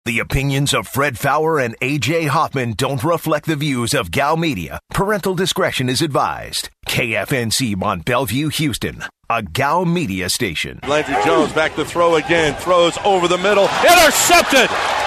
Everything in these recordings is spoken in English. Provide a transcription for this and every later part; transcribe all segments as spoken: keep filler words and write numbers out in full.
The opinions of Fred Fowler and A J Hoffman don't reflect the views of Gal Media. Parental discretion is advised. K F N C Mont Bellevue, Houston, a Gal Media station. Landry Jones back to throw again. Throws over the middle. Intercepted!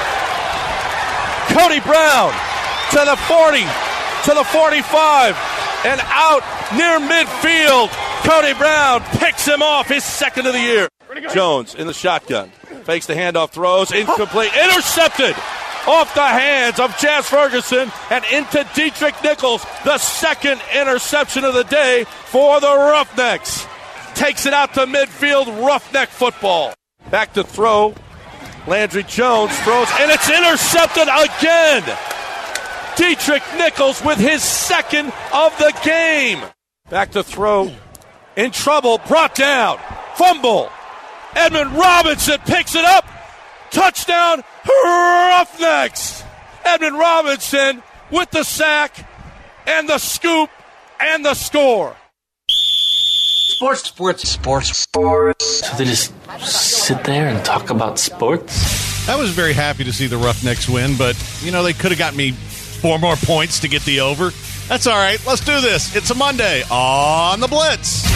Cody Brown to the forty, to the forty-five, and out near midfield. Cody Brown picks him off, his second of the year. Jones in the shotgun. Fakes the handoff, throws, incomplete, intercepted off the hands of Jazz Ferguson and into Dietrich Nichols, the second interception of the day for the Roughnecks. Takes it out to midfield, Roughneck football. Back to throw, Landry Jones throws, and it's intercepted again. Dietrich Nichols with his second of the game. Back to throw, in trouble, brought down, fumble. Edmund Robinson picks it up. Touchdown, Roughnecks. Edmund Robinson with the sack and the scoop and the score. Sports, sports, sports, sports. So they just sit there and talk about sports? I was very happy to see the Roughnecks win, but, you know, they could have got me four more points to get the over. That's all right. Let's do this. It's a Monday on the Blitz.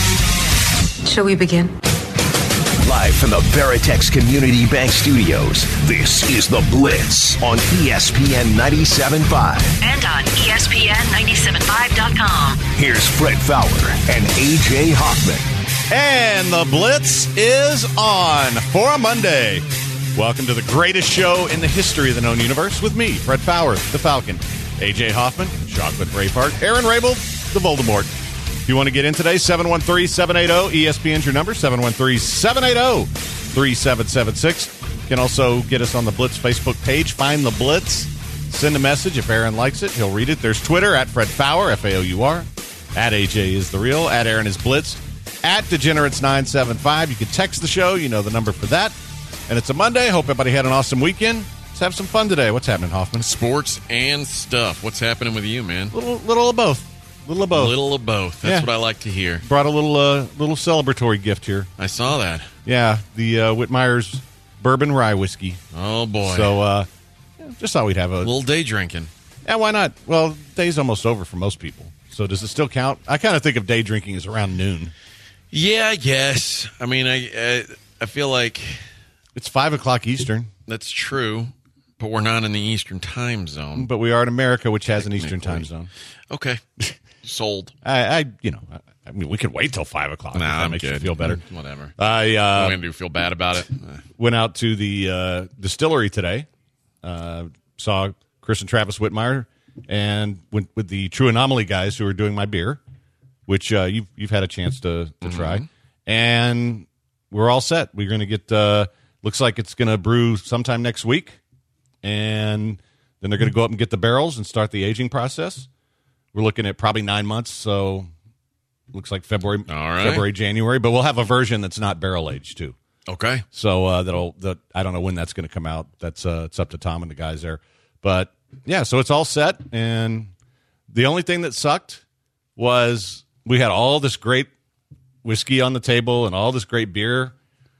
Shall we begin? Live from the Veritex Community Bank Studios, this is The Blitz on E S P N ninety-seven point five. And on E S P N ninety-seven point five dot com. Here's Fred Fowler and A J Hoffman. And The Blitz is on for a Monday. Welcome to the greatest show in the history of the known universe with me, Fred Fowler, the Falcon, A J Hoffman, Chocolate Braveheart, Aaron Rabel, the Voldemort. If you want to get in today, seven one three, seven eight zero, E S P N's your number, seven one three, seven eight zero, three seven seven six. You can also get us on the Blitz Facebook page. Find the Blitz. Send a message. If Aaron likes it, he'll read it. There's Twitter, at Fred Fowler, F A O U R. At A J is the real. At Aaron is Blitz. At Degenerates nine seven five. You can text the show. You know the number for that. And it's a Monday. Hope everybody had an awesome weekend. Let's have some fun today. What's happening, Hoffman? Sports and stuff. What's happening with you, man? Little, little of both. Little of both. Little of both. That's Yeah. what I like to hear. Brought a little uh, little celebratory gift here. I saw that. Yeah, the uh, Whitmire's bourbon rye whiskey. Oh, boy. So uh, just thought we'd have a... a little day drinking. Yeah, why not? Well, day's almost over for most people. So does it still count? I kind of think of day drinking as around noon. Yeah, I guess. I mean, I, I, I feel like... It's five o'clock Eastern. That's true, but we're not in the Eastern time zone. But we are in America, which has an Eastern time zone. Okay. Sold. I, I you know, I, I mean, we could wait till five o'clock. Nah, if that I'm makes good. you feel better. Whatever. I uh, I'm going to feel bad about it. went out to the uh, distillery today. Uh, saw Chris and Travis Whitmire, and went with the True Anomaly guys who are doing my beer, which uh, you've you've had a chance to to Mm-hmm. try, and we're all set. We're going to get. Uh, looks like it's going to brew sometime next week, and then they're going to go up and get the barrels and start the aging process. We're looking at probably nine months, so looks like February, All right. February, January. But we'll have a version that's not barrel aged too. Okay. So uh, that'll that I don't know when that's going to come out. That's uh, it's up to Tom and the guys there. But yeah, so it's all set. And the only thing that sucked was we had all this great whiskey on the table and all this great beer,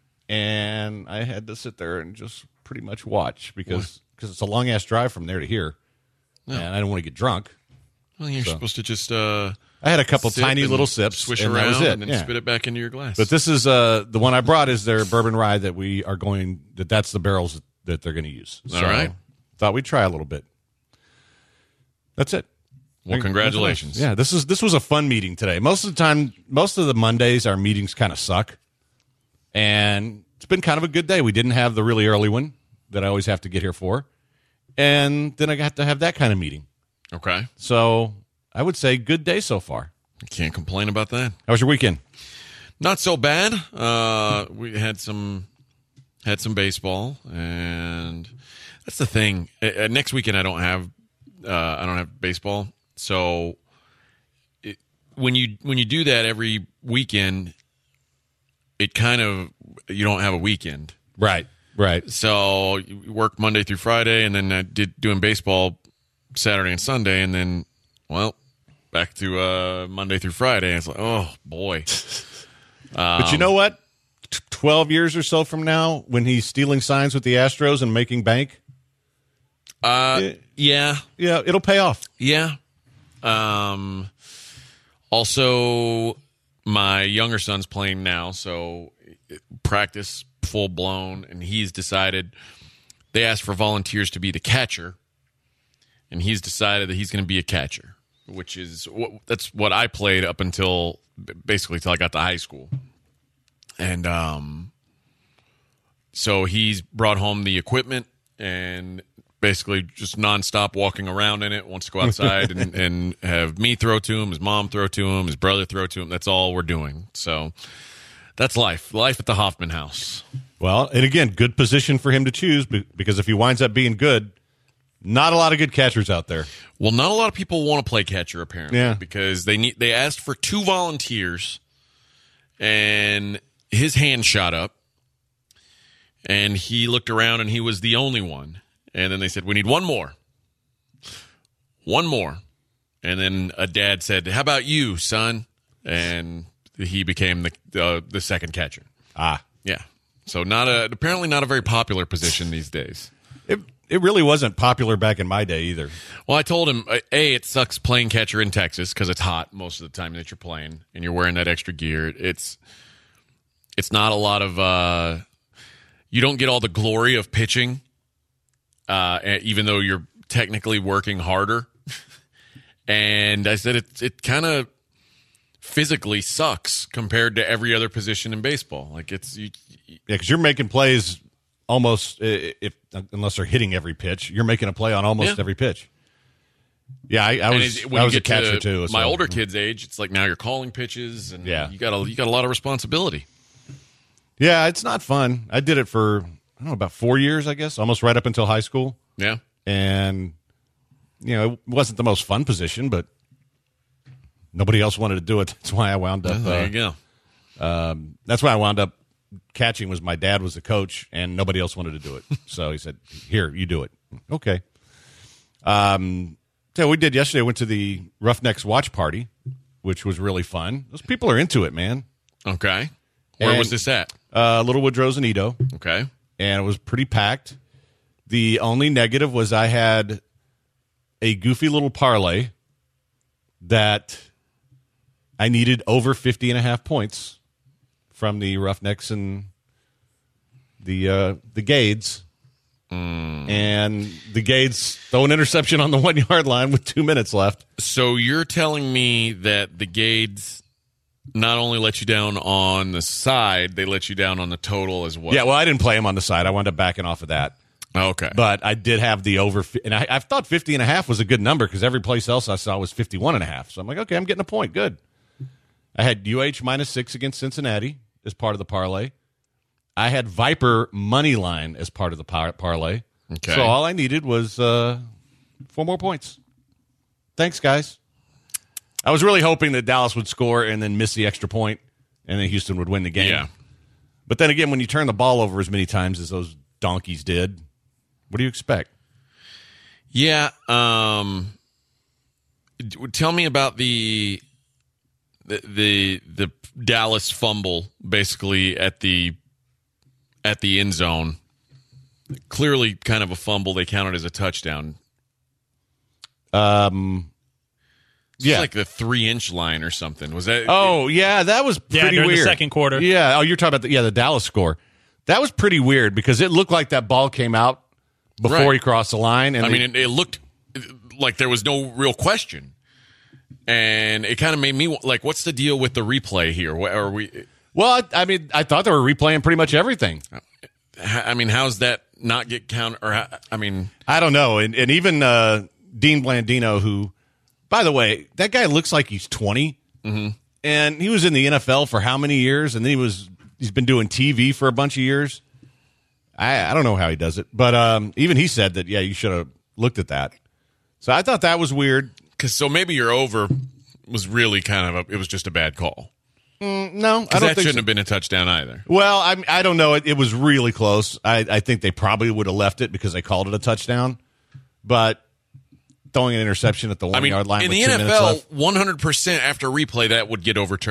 and I had to sit there and just pretty much watch because because it's a long ass drive from there to here, Yeah. and I didn't want to get drunk. Well, you're So. supposed to just uh, I had a couple sip tiny and little sips, swish and around, that was it. and then Yeah. spit it back into your glass. But this is uh, the one I brought is their bourbon rye that we are going that that's the barrels that they're going to use. All right. Thought we'd try a little bit. That's it. Well, congratulations. Yeah, this is this was a fun meeting today. Most of the time, most of the Mondays, our meetings kind of suck, and it's been kind of a good day. We didn't have the really early one that I always have to get here for, and then I got to have that kind of meeting. Okay. So I would say good day so far. Can't complain about that. How was your weekend? Not so bad. Uh, we had some had some baseball, and that's the thing. Uh, next weekend, I don't have uh, I don't have baseball. So it, when you when you do that every weekend, it kind of you don't have a weekend. Right. Right. So you work Monday through Friday, and then I did doing baseball Saturday and Sunday, and then well back to uh, Monday through Friday. It's like, oh boy. But you know what? twelve years or so from now when he's stealing signs with the Astros and making bank? Uh, it, yeah. Yeah, it'll pay off. Yeah. Um, also, my younger son's playing now, so practice full blown, and he's decided they asked for volunteers to be the catcher, and he's decided that he's going to be a catcher, which is what, that's what I played up until basically till I got to high school. And um, so he's brought home the equipment and basically just nonstop walking around in it, wants to go outside and, and have me throw to him, his mom throw to him, his brother throw to him. That's all we're doing. So that's life. Life at the Hoffman house. Well, and again, good position for him to choose because if he winds up being good, not a lot of good catchers out there. Well, not a lot of people want to play catcher, apparently, yeah. because they need they asked for two volunteers, and his hand shot up, and he looked around, and he was the only one. And then they said, we need one more. One more. And then a dad said, how about you, son? And he became the uh, the second catcher. Ah. Yeah. So not a apparently not a very popular position these days. It it really wasn't popular back in my day either. Well, I told him, A, it sucks playing catcher in Texas because it's hot most of the time that you're playing and you're wearing that extra gear. It's it's not a lot of uh, you don't get all the glory of pitching. Uh, even though you're technically working harder. And I said it it kind of physically sucks compared to every other position in baseball. Like it's you, yeah, because you're making plays almost if unless they're hitting every pitch, you're making a play on almost yeah. every pitch. Yeah, I, I was it, when I you was get a catcher to too. My so. older kids' age, it's like now you're calling pitches, and yeah. you got a you got a lot of responsibility. Yeah, it's not fun. I did it for I don't know about four years, I guess, almost right up until high school. Yeah, and you know, it wasn't the most fun position, but nobody else wanted to do it. That's why I wound up. Oh, there uh, you go. Um, that's why I wound up catching. Was my dad was the coach, and nobody else wanted to do it. So he said, "Here, you do it." Okay. Um, so we did yesterday. Went to the Roughnecks watch party, which was really fun. Those people are into it, man. Okay. Where and, was this at? Uh, Little Woodrow's in Edo. Okay. And it was pretty packed. The only negative was I had a goofy little parlay that I needed over fifty and a half points from the Roughnecks and the uh, the Gades. Mm. And the Gades throw an interception on the one-yard line with two minutes left. So you're telling me that the Gades not only let you down on the side, they let you down on the total as well. Yeah, well, I didn't play him on the side. I wound up backing off of that. Okay. But I did have the over, and I, I thought fifty and a half was a good number because every place else I saw was fifty-one and a half. So I'm like, okay, I'm getting a point. Good. I had U H minus six against Cincinnati as part of the parlay. I had Viper money line as part of the par- parlay. Okay. So all I needed was uh, four more points. Thanks, guys. I was really hoping that Dallas would score and then miss the extra point, and then Houston would win the game. Yeah. But then again, when you turn the ball over as many times as those donkeys did, what do you expect? Yeah. Um, tell me about the the the, the Dallas fumble, basically at the at the end zone. Clearly, kind of a fumble. They counted as a touchdown. Um. It's yeah, like the three-inch line or something. Was that? Oh, yeah, that was pretty yeah, during weird. The second quarter. Yeah. Oh, you're talking about the, yeah the Dallas score. That was pretty weird because it looked like that ball came out before right. he crossed the line. And I they, mean, it, it looked like there was no real question, and it kind of made me like, "What's the deal with the replay here? What, are we?" Well, I, I mean, I thought they were replaying pretty much everything. I mean, how's that not get counted? Or how, I mean, I don't know. And, and even uh, Dean Blandino, who, by the way, that guy looks like he's twenty, mm-hmm. and he was in the N F L for how many years? And then he was he's been doing T V for a bunch of years. I, I don't know how he does it, but um, even he said that, yeah, you should have looked at that. So I thought that was weird. Cause so maybe your over was really kind of a, it was just a bad call. Mm, no, I don't that think shouldn't so. have been a touchdown either. Well, I I don't know. It, it was really close. I, I think they probably would have left it because they called it a touchdown. But throwing an interception at the one I mean, yard line in with the two N F minutes L, left. one hundred percent after replay that would get overturned.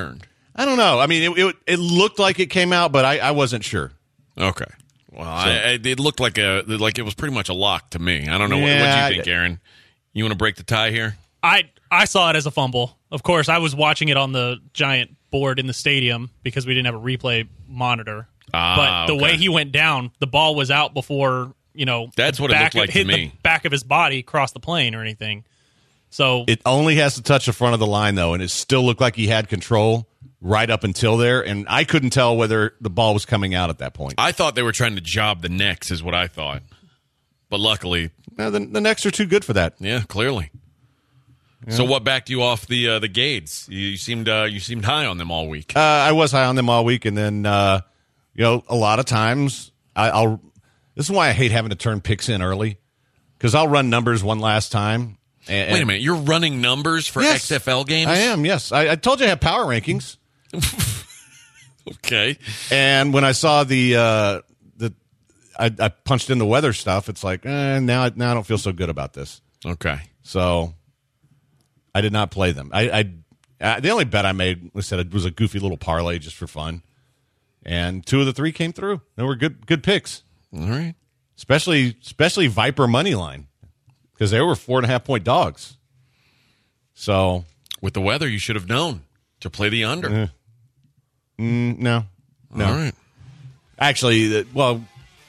I don't know. I mean, it it, it looked like it came out, but I, I wasn't sure. Okay. Well, so, I, I, it looked like a like it was pretty much a lock to me. I don't know. Yeah, what do you think, Aaron? You want to break the tie here? I I saw it as a fumble. Of course, I was watching it on the giant board in the stadium because we didn't have a replay monitor. Ah, but the okay. way he went down, the ball was out before, you know, that's what it looked like of, hit to me. The back of his body crossed the plane or anything. So it only has to touch the front of the line, though, and it still looked like he had control right up until there, and I couldn't tell whether the ball was coming out at that point. I thought they were trying to job the necks is what I thought. But luckily... No, the, the necks are too good for that. Yeah, clearly. Yeah. So what backed you off the uh, the Gades? You, you seemed uh, you seemed high on them all week. Uh, I was high on them all week, and then, uh, you know, a lot of times I, I'll... This is why I hate having to turn picks in early, because I'll run numbers one last time. And, Wait a minute, you're running numbers for yes, X F L games? I am, yes. I, I told you I have power rankings. Okay. And when I saw the uh, the, I, I punched in the weather stuff. It's like eh, now, now I don't feel so good about this. Okay. So I did not play them. I, I uh, the only bet I made, I said, it was a goofy little parlay just for fun, and two of the three came through. They were good, good picks. All right. Especially, especially Viper money line because they were four and a half point dogs. So with the weather, you should have known to play the under. Uh, mm, no, no. All right. Actually, well,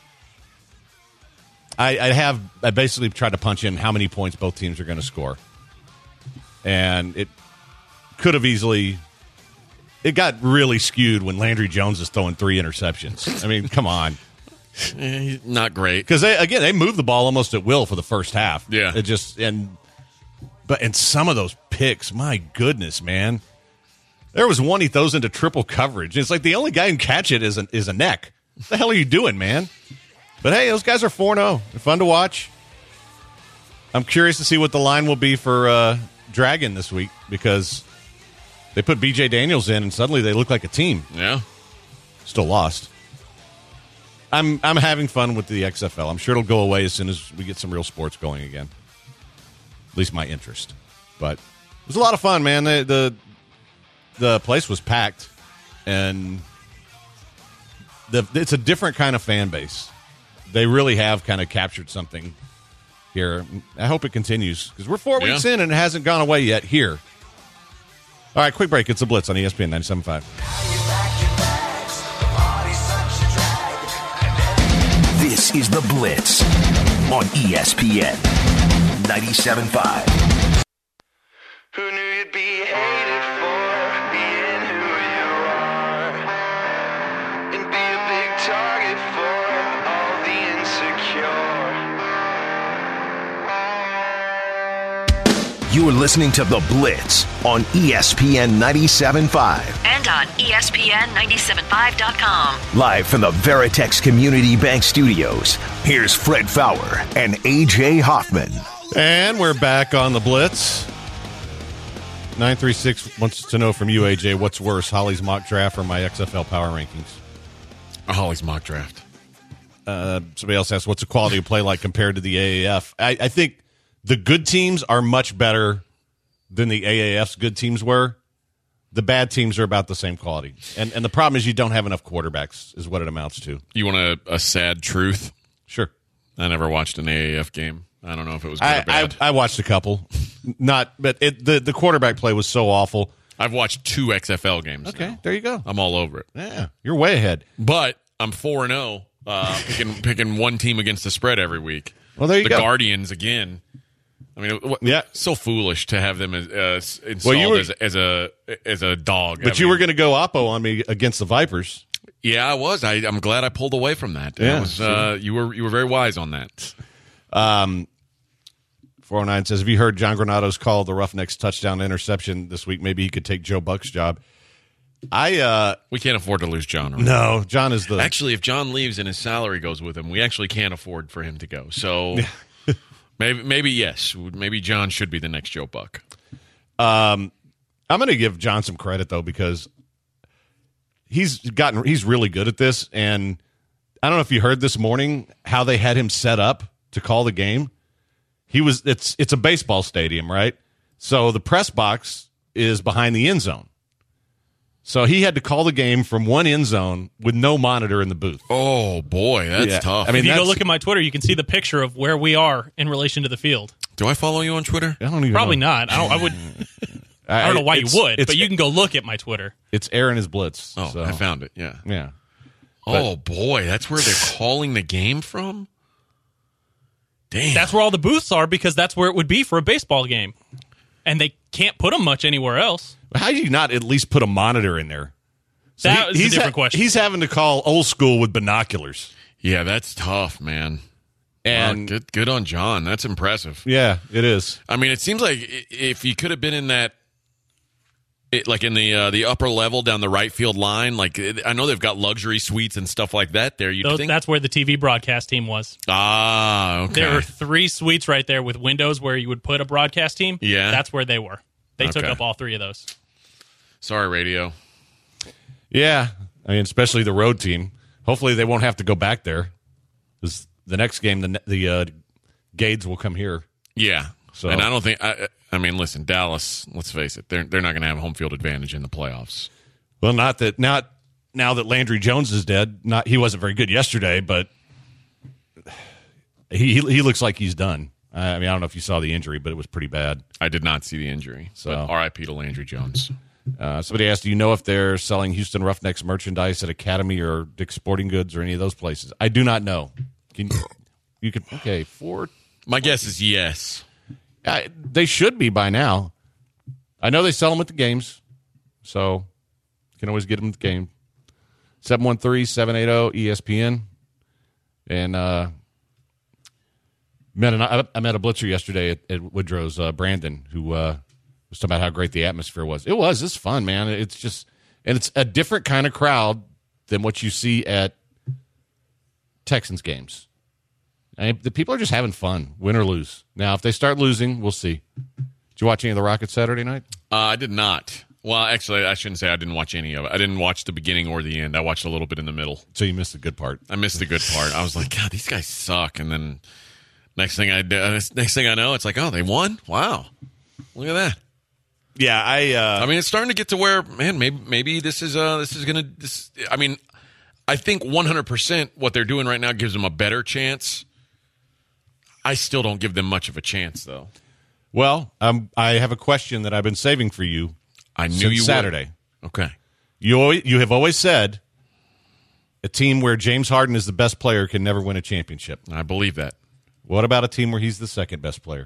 I, I have. I basically tried to punch in how many points both teams are going to score, and it could have easily. It got really skewed when Landry Jones is throwing three interceptions. I mean, come on. Eh, not great because they again they moved the ball almost at will for the first half. Yeah, it just and but and some of those picks, my goodness, man. There was one he throws into triple coverage. It's like the only guy who can catch it is a, is a neck. What the hell are you doing, man? But hey, those guys are four and oh. They're fun to watch. I'm curious to see what the line will be for uh, Dragon this week because they put B J Daniels in and suddenly they look like a team. Yeah, still lost. I'm I'm having fun with the X F L. I'm sure it'll go away as soon as we get some real sports going again. At least my interest. But it was a lot of fun, man. The the, the place was packed, and the it's a different kind of fan base. They really have kind of captured something here. I hope it continues because we're four yeah. weeks in and it hasn't gone away yet here. All right, quick break. It's the Blitz on E S P N ninety-seven point five. This is The Blitz on E S P N ninety-seven point five. Who knew you'd be hated for being who you are and be a big target for all the insecure? You are listening to The Blitz on E S P N ninety-seven point five. And on E S P N ninety-seven point five dot com. Live from the Veritex Community Bank Studios, here's Fred Faour and A J Hoffman. And we're back on The Blitz. nine three six wants to know from you, A J, what's worse, Holly's mock draft or my X F L power rankings? Holly's mock draft. Uh, somebody else asked, what's the quality of play like compared to the A A F? I, I think the good teams are much better than the A A F's good teams were. The bad teams are about the same quality. And and the problem is you don't have enough quarterbacks is what it amounts to. You want a, a sad truth? Sure. I never watched an A A F game. I don't know if it was good I, or bad. I, I watched a couple. Not, but it, the, the quarterback play was so awful. I've watched two X F L games. Okay, now. there you go. I'm all over it. Yeah, you're way ahead. But I'm four and zero, picking picking one team against the spread every week. Well, there you the go. The Guardians again. I mean, what, yeah, so foolish to have them as, uh, installed well, were, as, as a as a dog. But I you mean, were going to go Oppo on me against the Vipers. Yeah, I was. I, I'm glad I pulled away from that. Yeah, I was, sure. uh, you were you were very wise on that. Um, four oh nine says, have you heard John Granado's call the Roughnecks touchdown interception this week? Maybe he could take Joe Buck's job. I uh, we can't afford to lose John. Right? No, John is the actually. If John leaves and his salary goes with him, we actually can't afford for him to go. So. Maybe, maybe yes. Maybe John should be the next Joe Buck. Um, I'm going to give John some credit though because he's gotten he's really good at this. And I don't know if you heard this morning how they had him set up to call the game. He was it's it's a baseball stadium, right? So the press box is behind the end zone, So he had to call the game from one end zone with no monitor in the booth. Oh, boy, that's Yeah. tough. I mean, if you go that's- look at my Twitter, you can see the picture of where we are in relation to the field. Do I follow you on Twitter? I don't even Probably know. not. I, don't, I would. I don't know why you It's- would, it's- but you can go look at my Twitter. It's Aaron is Blitz. Oh, so. I found it, yeah. Yeah. Oh, boy, that's where they're calling the game from? Damn. That's where all the booths are because that's where it would be for a baseball game. And they can't put them much anywhere else. How do you not at least put a monitor in there? So That was a he's different question. He's having to call old school with binoculars. Yeah, that's tough, man. And Wow, good, good on John. That's impressive. yeah, it is. I mean, it seems like i- if you could have been in that, it, like in the uh, the upper level down the right field line, like it, I know they've got luxury suites and stuff like that there. You Those, think? that's where the T V broadcast team was. Ah, okay. There are three suites right there with windows where you would put a broadcast team. Yeah. That's where they were. They took Okay. up all three of those. Sorry, radio. Yeah, I mean, especially the road team. Hopefully, they won't have to go back there. 'Cause the next game, the the uh, Gades will come here. Yeah. So- And I don't think. I, I mean, listen, Dallas. Let's face it. They're they're not going to have home field advantage in the playoffs. Well, not that not now that Landry Jones is dead. Not he wasn't very good yesterday, but he he, he looks like he's done. I mean, I don't know if you saw the injury, but it was pretty bad. I did not see the injury. So- But R I P to Landry Jones. Uh, somebody asked, do you know if they're selling Houston Roughnecks merchandise at Academy or Dick's Sporting Goods or any of those places? I do not know. Can you could okay four? My guess is yes. Uh, they should be by now. I know they sell them at the games, so you can always get them at the game. seven one three, seven eight zero, E S P N. And uh, met an, I met a blitzer yesterday at, at Woodrow's, uh, Brandon, who uh, was talking about how great the atmosphere was. It was. It's fun, man. It's just, and it's a different kind of crowd than what you see at Texans games. I mean, the people are just having fun, win or lose. Now, if they start losing, we'll see. Did you watch any of the Rockets Saturday night? Uh, I did not. Well, actually, I shouldn't say I didn't watch any of it. I didn't watch the beginning or the end. I watched a little bit in the middle. So you missed the good part. I missed the good part. I was like, God, these guys suck. And then next thing I do, next thing I know, it's like, oh, they won. Wow, look at that. Yeah, I. Uh, I mean, it's starting to get to where, man, maybe maybe this is uh this is gonna. This, I mean, I think one hundred percent what they're doing right now gives them a better chance. I still don't give them much of a chance, though. well, um, I have a question that I've been saving for you. I knew since you Saturday. would. Okay. You always, you have always said a team where James Harden is the best player can never win a championship. I believe that. What about a team where he's the second best player?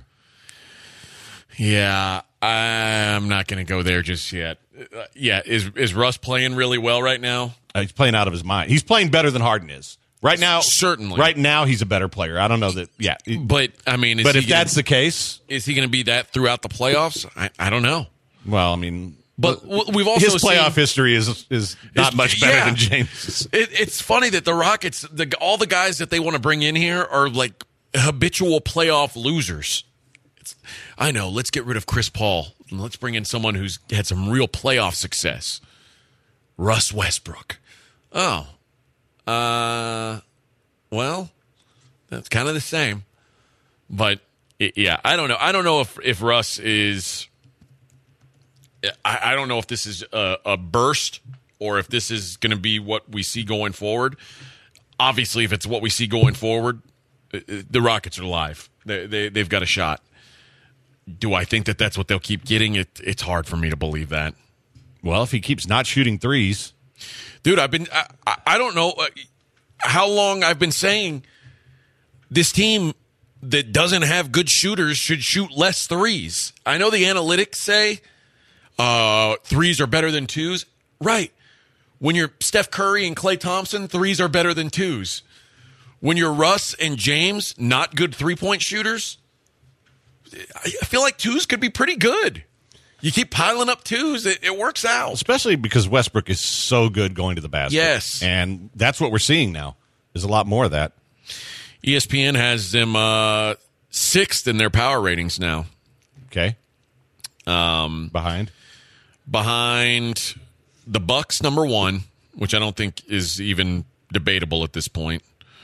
Yeah, I'm not going to go there just yet. Uh, yeah, is is Russ playing really well right now? Uh, he's playing out of his mind. He's playing better than Harden is right now. Certainly. right now he's a better player. I don't know that. Yeah, But I mean, is but he if gonna, that's the case, is he going to be that throughout the playoffs? I, I don't know. well, I mean, But w- we've also his playoff seen, history is is not Is- much better yeah. than James's. It, it's funny that the Rockets, the, all the guys that they want to bring in here are like habitual playoff losers. It's, I know. Let's get rid of Chris Paul and let's bring in someone who's had some real playoff success. Russ Westbrook. Oh, uh, well, that's kind of the same. But it, yeah, I don't know. I don't know if if Russ is. I, I don't know if this is a, a burst or if this is going to be what we see going forward. Obviously, if it's what we see going forward, the Rockets are live. They, they, they've got a shot. Do I think that that's what they'll keep getting? It, it's hard for me to believe that. Well, if he keeps not shooting threes, dude, I've been, I, I, I don't know how long I've been saying this team that doesn't have good shooters should shoot less threes. I know the analytics say uh, threes are better than twos. Right. When you're Steph Curry and Klay Thompson, threes are better than twos. When you're Russ and James, not good three-point shooters, I feel like twos could be pretty good. You keep piling up twos, it, it works out. especially because Westbrook is so good going to the basket. Yes. And that's what we're seeing now. There's a lot more of that. E S P N has them uh, sixth in their power ratings now. Okay. Um, Behind? behind the Bucks, number one, which I don't think is even debatable at this point.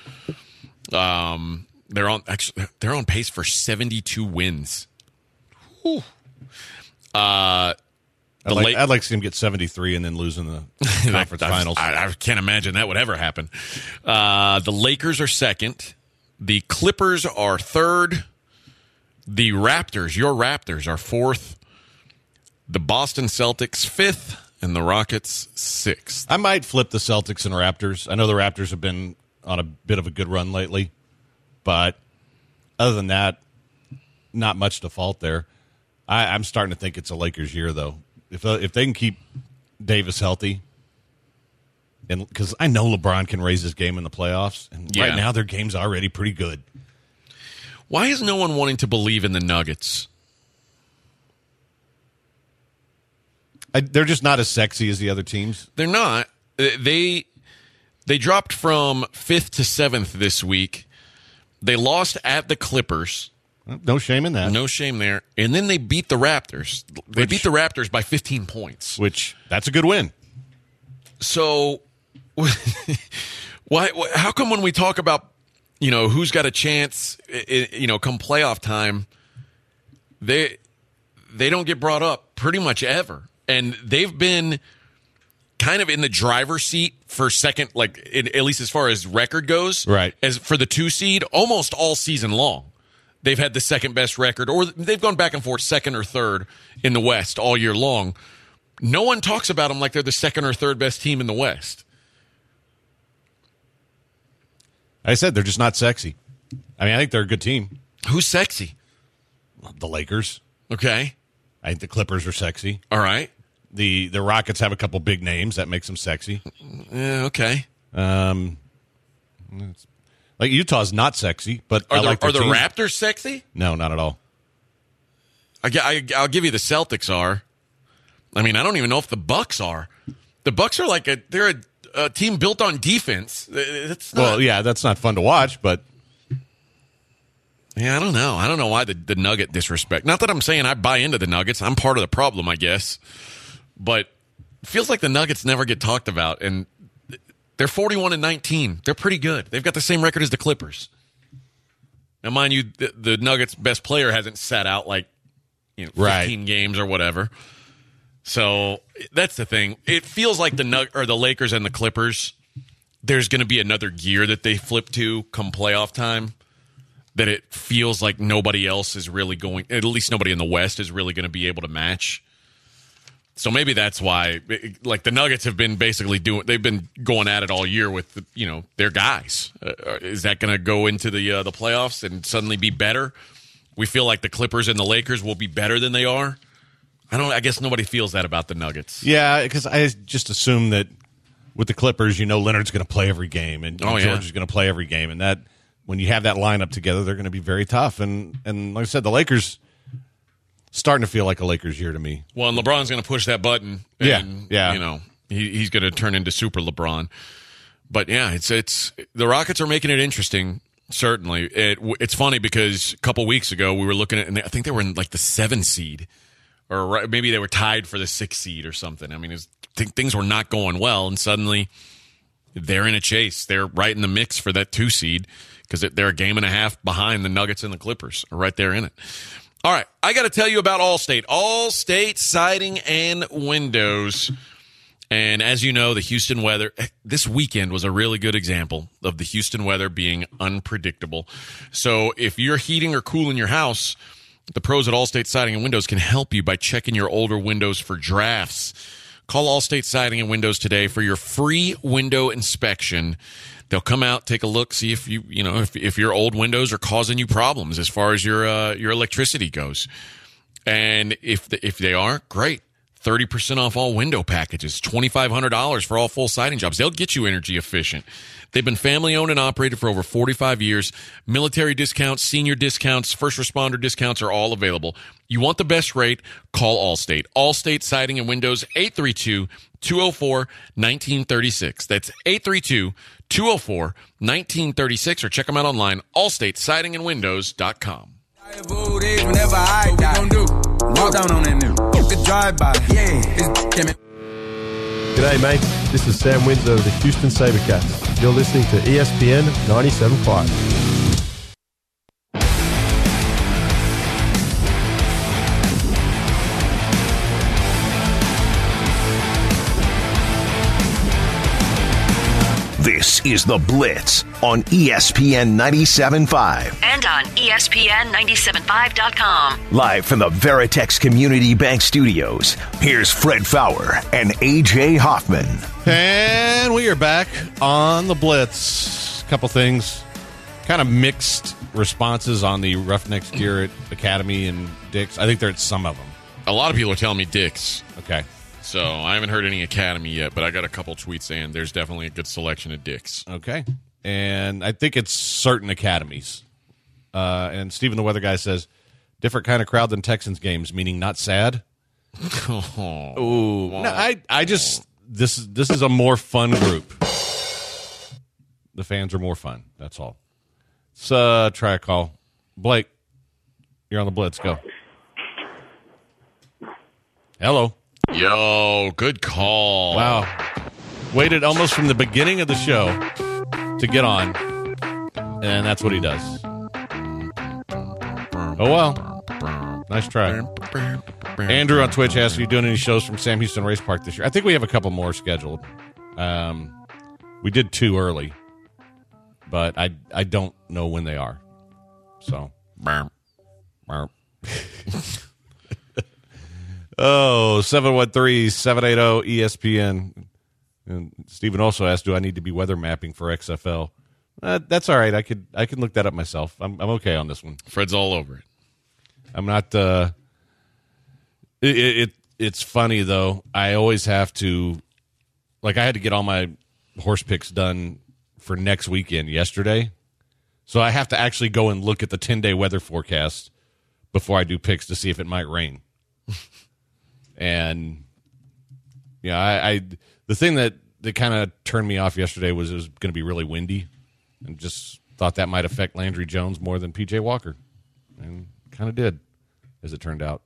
Um, they're on actually they're on pace for seventy-two wins. Whew. Uh, I'd like, I'd like to see him get seventy-three and then lose in the conference finals. I, I can't imagine that would ever happen. Uh, the Lakers are second. The Clippers are third. The Raptors, your Raptors, are fourth. The Boston Celtics fifth. And the Rockets sixth. I might flip the Celtics and Raptors. I know the Raptors have been on a bit of a good run lately. But other than that, not much to fault there. I, I'm starting to think it's a Lakers year, though. If uh, if they can keep Davis healthy, and because I know LeBron can raise his game in the playoffs, and yeah. right now their game's already pretty good. Why is no one wanting to believe in the Nuggets? I, they're just not as sexy as the other teams. They're not. They they dropped from fifth to seventh this week. They lost at the Clippers. No shame in that. No shame there. And then they beat the Raptors. They which, beat the Raptors by fifteen points. Which, that's a good win. So, why? How come when we talk about, you know, who's got a chance, you know, come playoff time, they they don't get brought up pretty much ever. And they've been kind of in the driver's seat for second, like it, at least as far as record goes, right? As for the two seed, almost all season long, they've had the second best record, or they've gone back and forth, second or third in the West all year long. No one talks about them like they're the second or third best team in the West. I said they're just not sexy. I mean, I think they're a good team. Who's sexy? The Lakers. Okay. I think the Clippers are sexy. All right. The the Rockets have a couple big names that makes them sexy. Yeah, okay. Um, like Utah's not sexy, but are I the, like are the team. Raptors sexy? No, not at all. I, I, I'll give you the Celtics are. I mean, I don't even know if the Bucks are. The Bucks are like a they're a, a team built on defense. It's not, well, yeah, that's not fun to watch, but. Yeah, I don't know. I don't know why the, the Nugget disrespect. Not that I'm saying I buy into the Nuggets. I'm part of the problem, I guess. But it feels like the Nuggets never get talked about. And they're forty-one and nineteen. They're pretty good. They've got the same record as the Clippers. Now, mind you, the, the Nuggets' best player hasn't sat out like you know, fifteen right. games or whatever. So that's the thing. It feels like the Nug- or the Lakers and the Clippers, there's going to be another gear that they flip to come playoff time. That it feels like nobody else is really going, at least nobody in the West is really going to be able to match. So maybe that's why, like the Nuggets have been basically doing, they've been going at it all year with, the, you know, their guys. Uh, is that going to go into the uh, the playoffs and suddenly be better? We feel like the Clippers and the Lakers will be better than they are. I don't, I guess nobody feels that about the Nuggets. Yeah, because I just assume that with the Clippers, you know, Leonard's going to play every game and oh, George yeah. is going to play every game. And that, when you have that lineup together, they're going to be very tough. And and like I said, the Lakers starting to feel like a Lakers year to me. Well, and LeBron's going to push that button. And, yeah, yeah. You know, he, he's going to turn into Super LeBron. But yeah, it's it's the Rockets are making it interesting. Certainly, it it's funny because a couple weeks ago we were looking at, and I think they were in like the seven seed, or maybe they were tied for the six seed or something. I mean, it was, th- things were not going well, and suddenly they're in a chase. They're right in the mix for that two seed. Because they're a game and a half behind the Nuggets and the Clippers, are right there in it. All right, I got to tell you about Allstate. Allstate Siding and Windows. And as you know, the Houston weather, this weekend was a really good example of the Houston weather being unpredictable. So if you're heating or cooling your house, the pros at Allstate Siding and Windows can help you by checking your older windows for drafts. Call Allstate Siding and Windows today for your free window inspection. They'll come out, take a look, see if you, you know, if if your old windows are causing you problems as far as your uh, your electricity goes. And if the, if they are, great. thirty percent off all window packages, twenty-five hundred dollars for all full siding jobs. They'll get you energy efficient. They've been family owned and operated for over forty-five years. Military discounts, senior discounts, first responder discounts are all available. You want the best rate? Call Allstate. Allstate Siding and Windows, eight three two, two oh four, nineteen thirty-six. That's eight three two, two oh four, nineteen thirty-six, or check them out online, allstate siding and windows dot com. Whenever I die, what we gon' do? Walk down on that nigga. The drive-by. Yeah. G'day, mate. This is Sam Windsor of the Houston Sabercats. You're listening to E S P N ninety-seven point five. This is The Blitz on E S P N ninety-seven point five. And on E S P N ninety-seven five dot com. Live from the Veritex Community Bank Studios, here's Fred Faour and A J Hoffman. And we are back on The Blitz. A couple things. Kind of mixed responses on the Roughnecks gear at Academy and Dick's. I think there are some of them. A lot of people are telling me Dick's. Okay. So I haven't heard any Academy yet, but I got a couple tweets saying there's definitely a good selection at Dick's. Okay. And I think it's certain academies. Uh, and Stephen the Weather Guy says, different kind of crowd than Texans games, meaning not sad. oh, Ooh. No, I, I just, this, this is a more fun group. The fans are more fun. That's all. Let's uh, try a call. Blake, you're on the Blitz. Go. Hello. Yo, good call. Wow. Waited almost from the beginning of the show to get on, and that's what he does. Oh, well. Nice try. Andrew on Twitch asks, are you doing any shows from Sam Houston Race Park this year? I think we have a couple more scheduled. Um, we did two early, but I I don't know when they are. So. Oh, seven one three, seven eight zero, E S P N. And Stephen also asked, do I need to be weather mapping for X F L? Uh, that's all right. I could I can look that up myself. I'm I'm okay on this one. Fred's all over it. I'm not uh it, it it's funny though. I always have to, like, I had to get all my horse picks done for next weekend yesterday. So I have to actually go and look at the ten-day weather forecast before I do picks to see if it might rain. And yeah, I, I the thing that, that kind of turned me off yesterday was it was going to be really windy, and just thought that might affect Landry Jones more than P J Walker, and kind of did, as it turned out.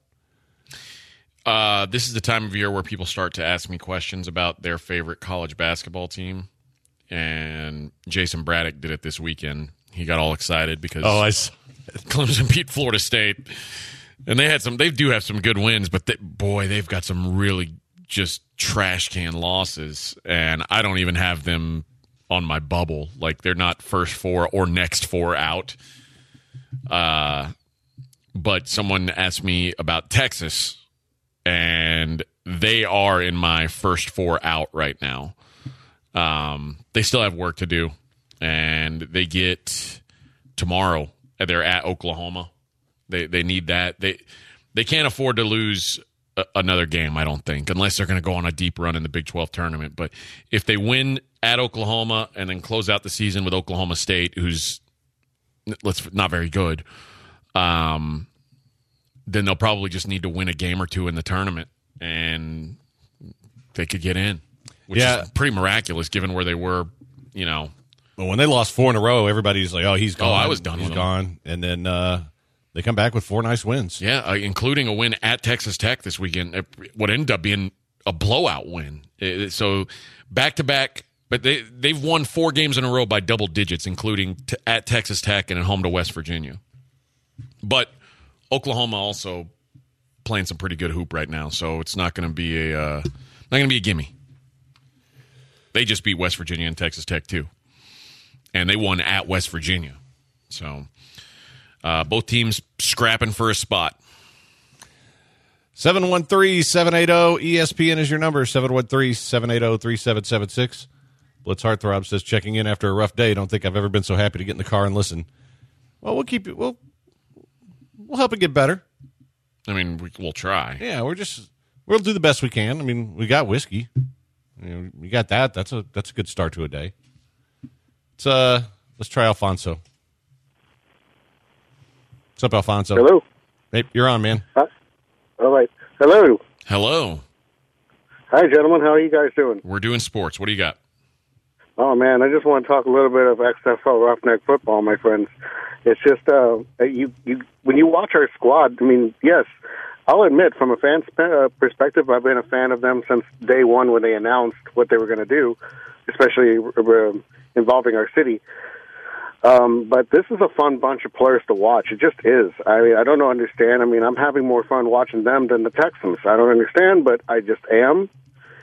Uh, this is the time of year where people start to ask me questions about their favorite college basketball team, and Jason Braddock did it this weekend. He got all excited because oh, I saw Clemson beat Florida State. And they had some. They do have some good wins, but they, boy, they've got some really just trash can losses. And I don't even have them on my bubble. Like, they're not first four or next four out. Uh, but someone asked me about Texas, and they are in my first four out right now. Um, they still have work to do, and they get tomorrow. They're at Oklahoma. They they need that. They they can't afford to lose a, another game, I don't think, unless they're going to go on a deep run in the Big twelve tournament. But if they win at Oklahoma and then close out the season with Oklahoma State, who's let's not very good, um, then they'll probably just need to win a game or two in the tournament, and they could get in, which yeah. is pretty miraculous given where they were, you know. Well, when they lost four in a row, everybody's like, oh, he's gone. Oh, I was done He's with gone. him. And then uh, they come back with four nice wins. Yeah, uh, including a win at Texas Tech this weekend. It, what ended up being a blowout win. It, so back-to-back, but they, they've won four games in a row by double digits, including t- at Texas Tech and at home to West Virginia. But Oklahoma also playing some pretty good hoop right now, so it's not going to be a uh, not going to be a gimme. They just beat West Virginia and Texas Tech too, and they won at West Virginia. So uh, both teams scrapping for a spot. seven one three, seven eight zero, E S P N is your number, seven one three, seven eight zero, three seven seven six. Blitz Heartthrob says, checking in after a rough day. Don't think I've ever been so happy to get in the car and listen. Well, we'll keep it. We'll, we'll help it get better. I mean, we, we'll try. Yeah, we're just, we'll do the best we can. I mean, we got whiskey. You know, we got that. That's a that's a good start to a day. Let's, uh, let's try Alfonso. What's up, Alfonso? Hello. Hey, you're on, man. Huh? All right. Hello. Hello. Hi, gentlemen. How are you guys doing? We're doing sports. What do you got? Oh, man, I just want to talk a little bit of X F L Roughneck football, my friends. It's just, uh, you, you, when you watch our squad, I mean, yes, I'll admit, from a fan uh, perspective, I've been a fan of them since day one when they announced what they were going to do, especially uh, involving our city. Um, but this is a fun bunch of players to watch. It just is. I mean, I don't know, understand. I mean, I'm having more fun watching them than the Texans. I don't understand, but I just am.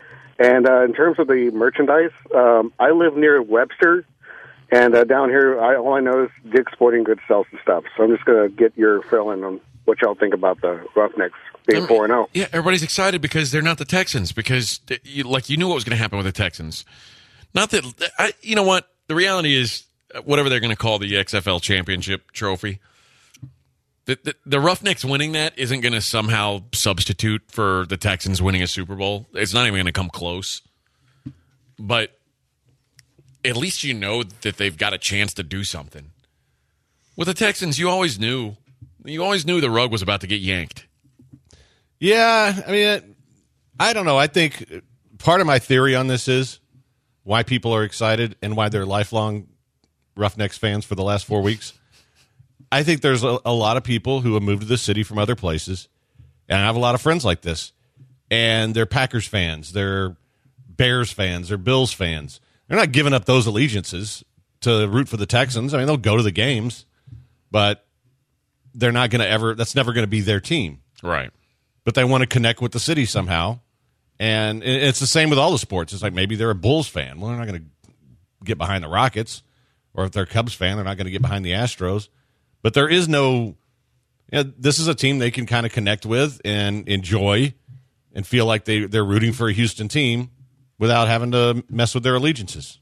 And uh, in terms of the merchandise, um, I live near Webster, and uh, down here, I, all I know is Dick's Sporting Goods sells the stuff. So I'm just going to get your fill-in on what y'all think about the Roughnecks being four and oh. Yeah, everybody's excited because they're not the Texans, because, you, like, you knew what was going to happen with the Texans. Not that, I, you know what, the reality is, whatever they're going to call the X F L championship trophy, the, the, the Roughnecks winning that isn't going to somehow substitute for the Texans winning a Super Bowl. It's not even going to come close. But at least you know that they've got a chance to do something. With the Texans, you always knew. You always knew the rug was about to get yanked. Yeah, I mean, I don't know. I think part of my theory on this is why people are excited and why they're lifelong Roughnecks fans for the last four weeks. I think there's a, a lot of people who have moved to the city from other places, and I have a lot of friends like this, and they're Packers fans, they're Bears fans, they're Bills fans. They're not giving up those allegiances to root for the Texans. I mean, they'll go to the games, but they're not going to ever – that's never going to be their team. Right. But they want to connect with the city somehow, and it's the same with all the sports. It's like maybe they're a Bulls fan. Well, they're not going to get behind the Rockets, or if they're a Cubs fan, they're not going to get behind the Astros. But there is no you know, – this is a team they can kind of connect with and enjoy and feel like they, they're rooting for a Houston team without having to mess with their allegiances.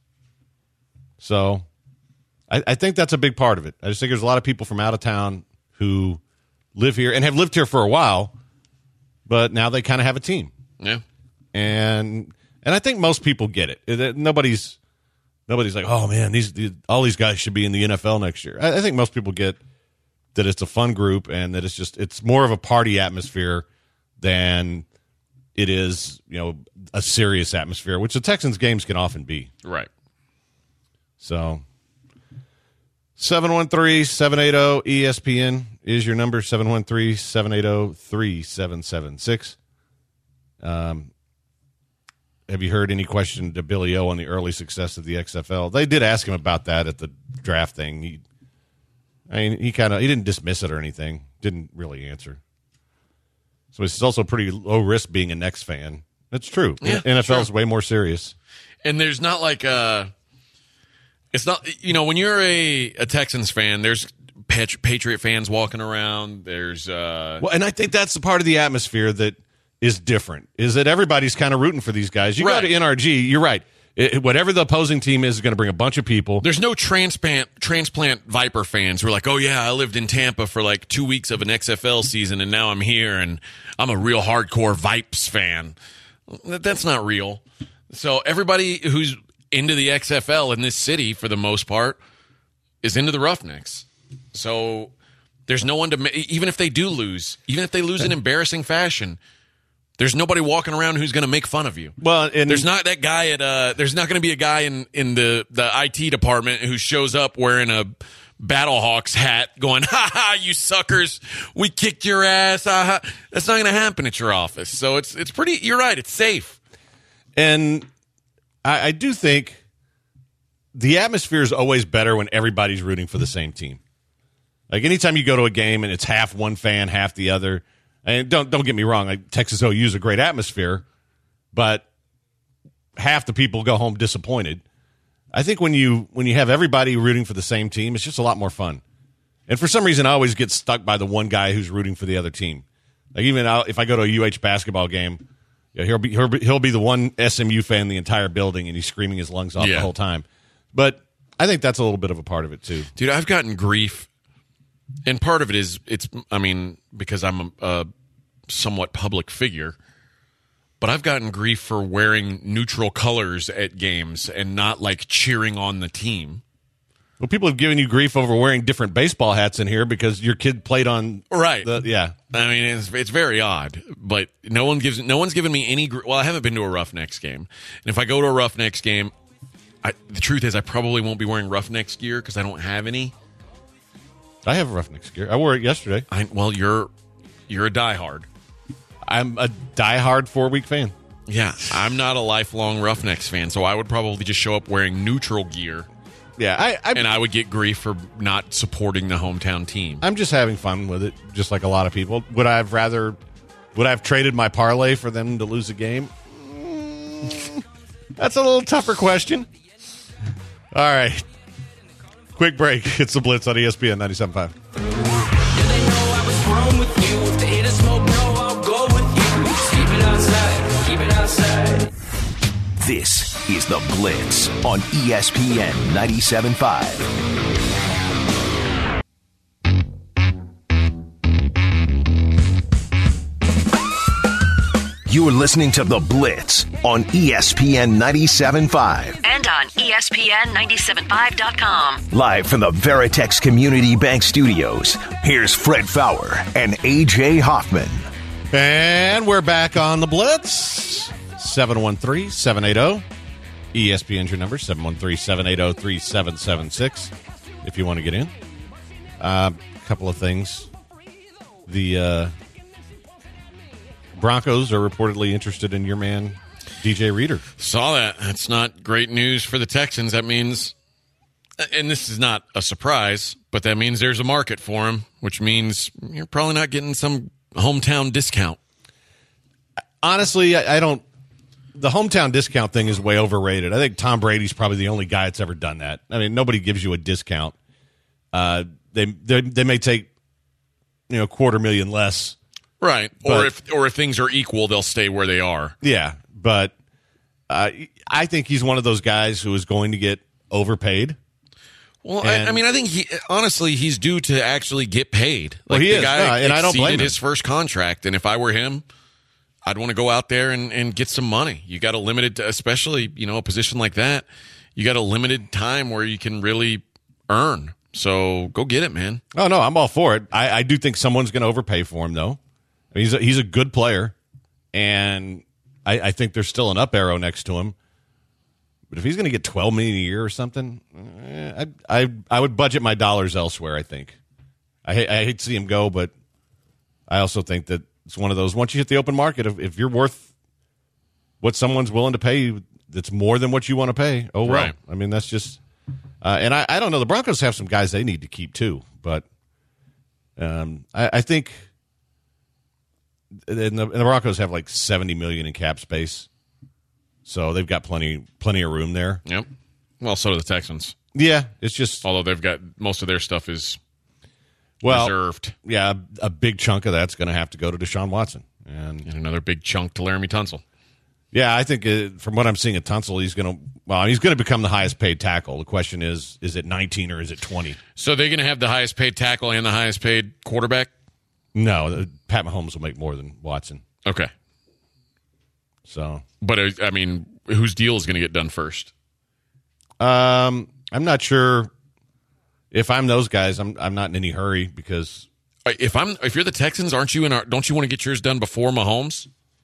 So I, I think that's a big part of it. I just think there's a lot of people from out of town who live here and have lived here for a while, but now they kind of have a team. Yeah. And and I think most people get it. it nobody's nobody's like, oh, man, these, these all these guys should be in the N F L next year. I, I think most people get that it's a fun group and that it's just it's more of a party atmosphere than it is, you know, a serious atmosphere, which the Texans games can often be. Right. So seven one three, seven eight zero, E S P N is your number, seven one three, seven eight zero, three seven seven six. Um, have you heard any question to Billy O on the early success of the X F L? They did ask him about that at the draft thing. He, I mean, he kind of he didn't dismiss it or anything. Didn't really answer. So it's also pretty low risk being a Knicks fan. That's true. Yeah, N F L sure. is way more serious. And there's not like a – it's not – you know, when you're a, a Texans fan, there's Patriot fans walking around. There's uh, – Well, and I think that's the part of the atmosphere that is different, is that everybody's kind of rooting for these guys. You Right. go to N R G, you're right. It, whatever the opposing team is, is going to bring a bunch of people. There's no transplant transplant Viper fans who are like, oh, yeah, I lived in Tampa for like two weeks of an X F L season, and now I'm here, and I'm a real hardcore Vipes fan. That's not real. So everybody who's into the X F L in this city, for the most part, is into the Roughnecks. So there's no one to – even if they do lose, even if they lose in embarrassing fashion – there's nobody walking around who's going to make fun of you. Well, and there's not that guy at uh there's not going to be a guy in, in the, the I T department who shows up wearing a Battlehawks hat going, ha ha, you suckers, we kicked your ass. Ha, ha. That's not going to happen at your office. So it's it's pretty, you're right, it's safe. And I, I do think the atmosphere is always better when everybody's rooting for the same team. Like anytime you go to a game and it's half one fan, half the other. And don't don't get me wrong, like Texas O U is a great atmosphere, but half the people go home disappointed. I think when you when you have everybody rooting for the same team, it's just a lot more fun. And for some reason, I always get stuck by the one guy who's rooting for the other team. Like even if I go to a U H basketball game, you know, he'll be he'll be, he'll be the one S M U fan in the entire building, and he's screaming his lungs off Yeah. the whole time. But I think that's a little bit of a part of it too, Dude, I've gotten grief. And part of it is, it's, I mean, because I'm a, a somewhat public figure, but I've gotten grief for wearing neutral colors at games and not, like, cheering on the team. Well, people have given you grief over wearing different baseball hats in here because your kid played on right. The, yeah, I mean, it's it's very odd, but no one gives no one's given me any. Gr- well, I haven't been to a Roughnecks game, and if I go to a Roughnecks game, I, the truth is I probably won't be wearing Roughnecks gear because I don't have any. I have a Roughnecks gear. I wore it yesterday. I, well, you're you're a diehard. I'm a diehard four-week fan. Yeah, I'm not a lifelong Roughnecks fan, so I would probably just show up wearing neutral gear. Yeah, I, I and I would get grief for not supporting the hometown team. I'm just having fun with it, just like a lot of people. Would I have rather? Would I have traded my parlay for them to lose a game? That's a little tougher question. All right. Quick break. It's the Blitz on E S P N ninety-seven point five. This is the Blitz on E S P N ninety-seven point five. You're listening to The Blitz on E S P N ninety-seven point five. And on E S P N ninety-seven point five dot com. Live from the Veritex Community Bank Studios, here's Fred Faour and A J Hoffman. And we're back on The Blitz. seven one three, seven eight zero. E S P N's your number, seven one three, seven eight zero, three seven seven six, if you want to get in. A uh, couple of things. The... Uh, Broncos are reportedly interested in your man, D J Reader. Saw that. That's not great news for the Texans. That means, and this is not a surprise, but that means there's a market for him, which means you're probably not getting some hometown discount. Honestly, I, I don't. The hometown discount thing is way overrated. I think Tom Brady's probably the only guy that's ever done that. I mean, nobody gives you a discount. Uh, they, they they may take, you know, a quarter million less. Right, but, or if or if things are equal, they'll stay where they are. Yeah, but uh, I think he's one of those guys who is going to get overpaid. Well, I, I mean, I think he honestly he's due to actually get paid. Like well, he the is, guy no, and I don't blame him. His first contract, and if I were him, I'd want to go out there and, and get some money. You got a limited, especially you know a position like that. You got a limited time where you can really earn. So go get it, man. Oh no, I'm all for it. I, I do think someone's going to overpay for him, though. I mean, he's a, he's a good player, and I, I think there's still an up arrow next to him. But if he's going to get twelve million dollars a year or something, eh, I, I I would budget my dollars elsewhere. I think. I hate, I hate to see him go, but I also think that it's one of those. Once you hit the open market, if, if you're worth what someone's willing to pay you, that's more than what you want to pay. Oh well, right. I mean that's just. Uh, and I, I don't know. The Broncos have some guys they need to keep too, but um, I, I think. And the, and the Broncos have like seventy million in cap space, so they've got plenty plenty of room there. Yep. Well, so do the Texans. Yeah, it's just although they've got most of their stuff is well, reserved. Yeah, a big chunk of that's going to have to go to Deshaun Watson, and, and another big chunk to Laramie Tunsil. Yeah, I think uh, from what I'm seeing at Tunsil, he's going to well, he's going to become the highest paid tackle. The question is, is it nineteen or is it twenty? So they're going to have the highest paid tackle and the highest paid quarterback. No, Pat Mahomes will make more than Watson. Okay. So, but uh, I mean, whose deal is going to get done first? Um, I'm not sure. If I'm those guys, I'm I'm not in any hurry because if I'm if you're the Texans, aren't you in our, don't you want to get yours done before Mahomes?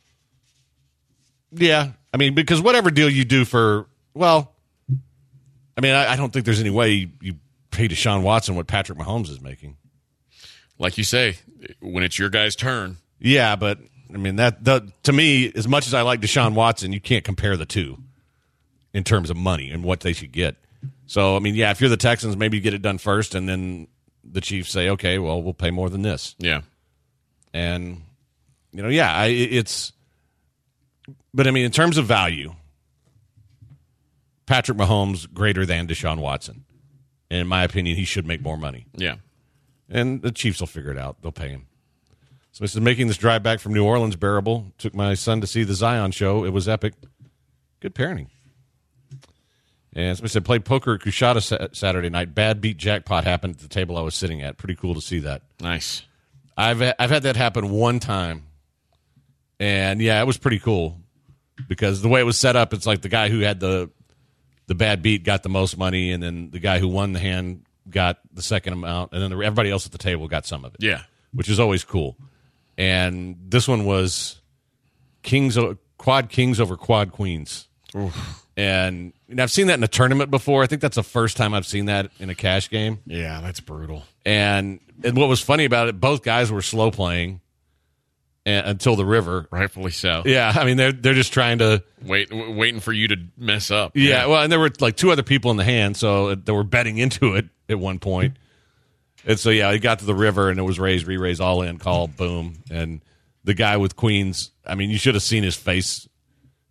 Yeah, I mean because whatever deal you do for well, I mean I, I don't think there's any way you, you pay Deshaun Watson what Patrick Mahomes is making. Like you say, when it's your guy's turn. Yeah, but, I mean, that the, to me, as much as I like Deshaun Watson, you can't compare the two in terms of money and what they should get. So, I mean, yeah, if you're the Texans, maybe you get it done first, and then the Chiefs say, okay, well, we'll pay more than this. Yeah. And, you know, yeah, I, it's – but, I mean, in terms of value, Patrick Mahomes greater than Deshaun Watson. And in my opinion, he should make more money. Yeah. And the Chiefs will figure it out. They'll pay him. So this is making this drive back from New Orleans bearable. Took my son to see the Zion show. It was epic. Good parenting. And somebody said, played poker at Coushatta sa- Saturday night. Bad beat jackpot happened at the table I was sitting at. Pretty cool to see that. Nice. I've I've had that happen one time. And, yeah, it was pretty cool. Because the way it was set up, it's like the guy who had the the bad beat got the most money, and then the guy who won the hand got the second amount, and then the, everybody else at the table got some of it. Yeah. Which is always cool. And this one was kings, quad kings over quad queens. Oof. And, and I've seen that in a tournament before. I think that's the first time I've seen that in a cash game. Yeah, that's brutal. And, and what was funny about it, both guys were slow playing and, until the river. Rightfully so. Yeah, I mean, they're they're just trying to... Wait, w- waiting for you to mess up. Yeah, yeah, well, and there were like two other people in the hand, so they were betting into it at one point. And so, yeah, he got to the river, and it was raise, re-raise, all in, call, boom. And the guy with queens, I mean, you should have seen his face.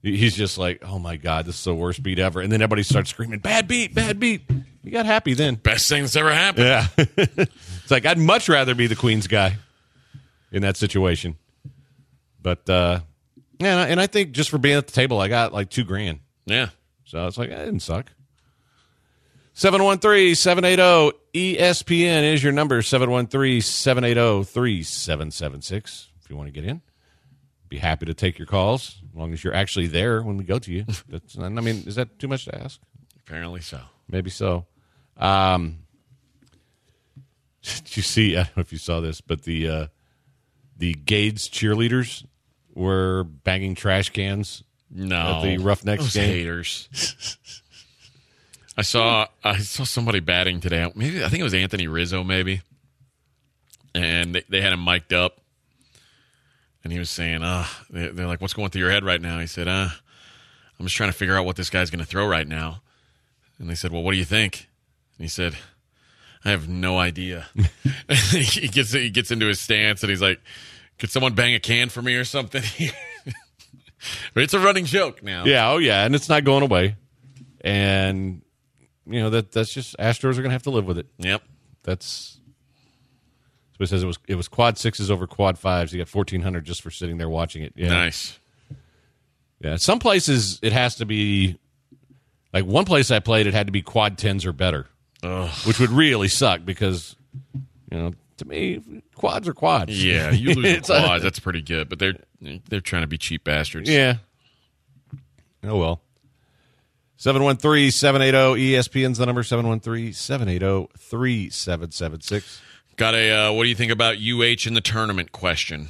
He's just like, oh, my God, this is the worst beat ever. And then everybody starts screaming, bad beat, bad beat. You got happy then. Best thing that's ever happened. Yeah. It's like, I'd much rather be the Queens guy in that situation. But, uh, yeah, and I think just for being at the table, I got like two grand. Yeah. So it's like, that didn't suck. seven one three, seven eight zero, E S P N is your number, seven one three, seven eight zero, three seven seven six if you want to get in. Be happy to take your calls as long as you're actually there when we go to you. That's, I mean, is that too much to ask? Apparently so. Maybe so. Um, did you see, I don't know if you saw this, but the uh, the Gades cheerleaders were banging trash cans no, at the Roughnecks those game. Haters. I saw I saw somebody batting today. Maybe I think it was Anthony Rizzo, maybe, and they, they had him mic'd up, and he was saying, "Uh, they, they're like, what's going through your head right now?" He said, "Uh, I'm just trying to figure out what this guy's going to throw right now." And they said, "Well, what do you think?" And he said, "I have no idea." he gets he gets into his stance, and he's like, "Could someone bang a can for me or something?" It's a running joke now. Yeah, oh yeah, and it's not going away, and. You know, that that's just Astros are going to have to live with it. Yep. That's so it says it was it was quad sixes over quad fives. You got fourteen hundred just for sitting there watching it. Yeah. Nice. Yeah. Some places it has to be like one place I played, it had to be quad tens or better. Ugh. Which would really suck because, you know, to me, quads are quads. Yeah, you lose a quad, that's pretty good. But they're they're trying to be cheap bastards. Yeah. Oh well. seven one three, seven eight zero, E S P N's the number, seven one three, seven eight zero, three seven seven six. Got a, uh, what do you think about U H in the tournament question?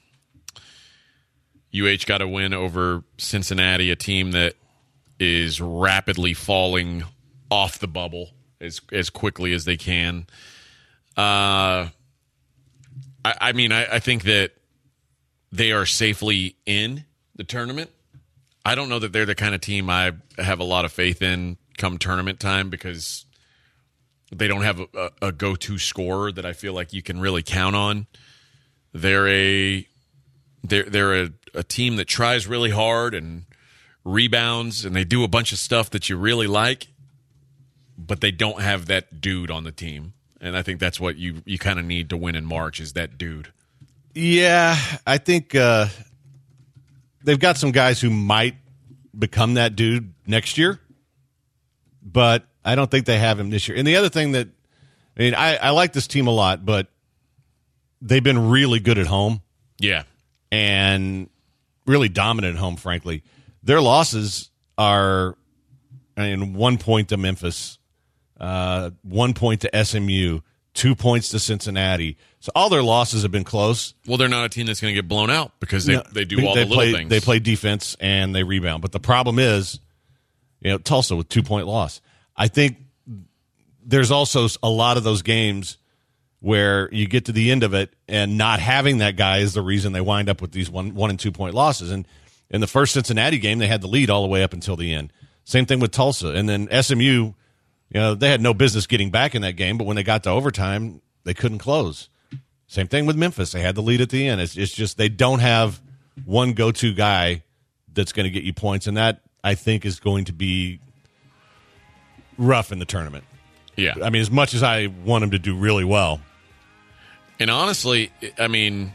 U H got a win over Cincinnati, a team that is rapidly falling off the bubble as as quickly as they can. Uh, I, I mean, I, I think that they are safely in the tournament. I don't know that they're the kind of team I have a lot of faith in come tournament time because they don't have a, a go-to scorer that I feel like you can really count on. They're a they're they're a, a team that tries really hard and rebounds, and they do a bunch of stuff that you really like, but they don't have that dude on the team. And I think that's what you, you kind of need to win in March is that dude. Yeah, I think uh, they've got some guys who might become that dude next year, but I don't think they have him this year. And the other thing that, I mean, I, I like this team a lot, but they've been really good at home. Yeah. And really dominant at home, frankly. Their losses are, I mean, one point to Memphis, uh, one point to S M U, two points to Cincinnati. So all their losses have been close. Well, they're not a team that's going to get blown out because they, no, they do all they the little play, things. They play defense and they rebound. But the problem is, you know, Tulsa with two-point loss. I think there's also a lot of those games where you get to the end of it and not having that guy is the reason they wind up with these one, one and two-point losses. And in the first Cincinnati game, they had the lead all the way up until the end. Same thing with Tulsa. And then S M U, you know, they had no business getting back in that game, but when they got to overtime, they couldn't close. Same thing with Memphis. They had the lead at the end. It's, it's just they don't have one go-to guy that's going to get you points, and that, I think, is going to be rough in the tournament. Yeah. I mean, as much as I want them to do really well. And honestly, I mean,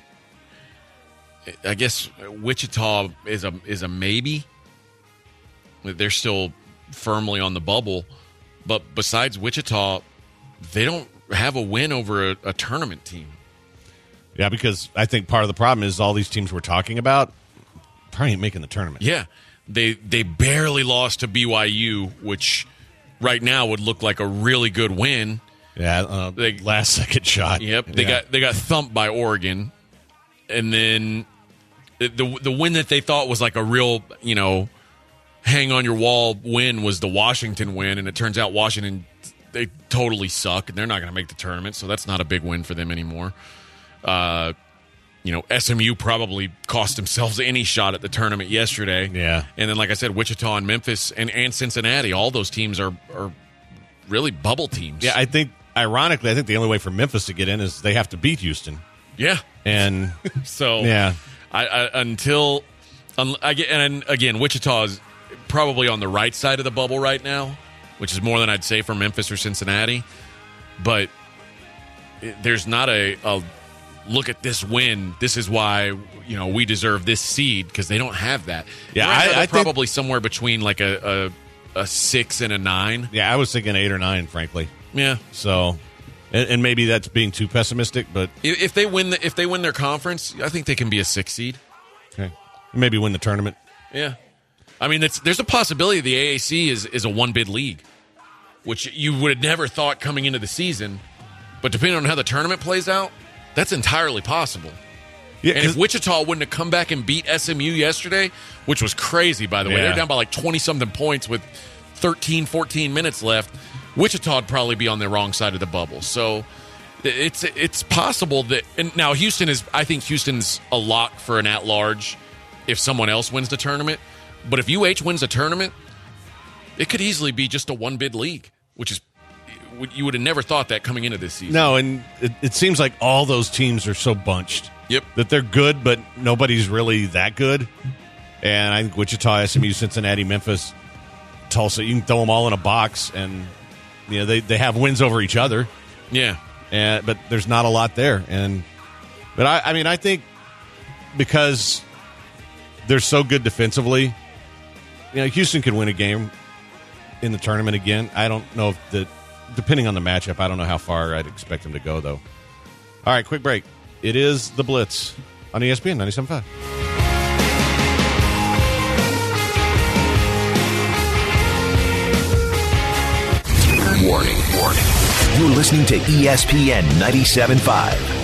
I guess Wichita is a is a maybe. They're still firmly on the bubble. But besides Wichita, they don't have a win over a, a tournament team. Yeah, because I think part of the problem is all these teams we're talking about probably ain't making the tournament. Yeah. They they barely lost to B Y U, which right now would look like a really good win. Yeah, uh, they, last second shot. Yep, they yeah. got they got thumped by Oregon, and then the the win that they thought was like a real, you know, hang on your wall win was the Washington win, and it turns out Washington, they totally suck and they're not going to make the tournament, so that's not a big win for them anymore. Uh, you know, S M U probably cost themselves any shot at the tournament yesterday. Yeah, and then like I said, Wichita and Memphis and, and Cincinnati, all those teams are are really bubble teams. Yeah, I think. Ironically, I think the only way for Memphis to get in is they have to beat Houston. Yeah. And so yeah, I, I, until Um, I get, and again, Wichita is probably on the right side of the bubble right now, which is more than I'd say for Memphis or Cincinnati. But there's not a, a look at this win. This is why you know we deserve this seed, because they don't have that. Yeah, right I, I probably think, somewhere between like a, a a six and a nine. Yeah, I was thinking eight or nine, frankly. Yeah. So, and, and maybe that's being too pessimistic, but if, if they win, the, if they win their conference, I think they can be a six seed. Okay. Maybe win the tournament. Yeah. I mean, it's, there's a possibility the A A C is, is a one-bid league, which you would have never thought coming into the season. But depending on how the tournament plays out, that's entirely possible. Yeah, and if Wichita wouldn't have come back and beat S M U yesterday, which was crazy, by the way, yeah. they're down by like twenty-something points with thirteen, fourteen minutes left, Wichita would probably be on the wrong side of the bubble. So it's it's possible that – and now Houston is – I think Houston's a lock for an at-large if someone else wins the tournament. But if U H wins the tournament, it could easily be just a one-bid league, which is – you would have never thought that coming into this season. No, and it, it seems like all those teams are so bunched. Yep. That they're good, but nobody's really that good. And I think Wichita, S M U, Cincinnati, Memphis, Tulsa, you can throw them all in a box, and you know they, they have wins over each other. Yeah. And but there's not a lot there. And but I, I mean I think because they're so good defensively, you know, Houston could win a game in the tournament again. I don't know if the depending on the matchup, I don't know how far I'd expect them to go though. All right, quick break. It is The Blitz on E S P N ninety-seven point five. Warning, warning. You're listening to E S P N ninety-seven point five.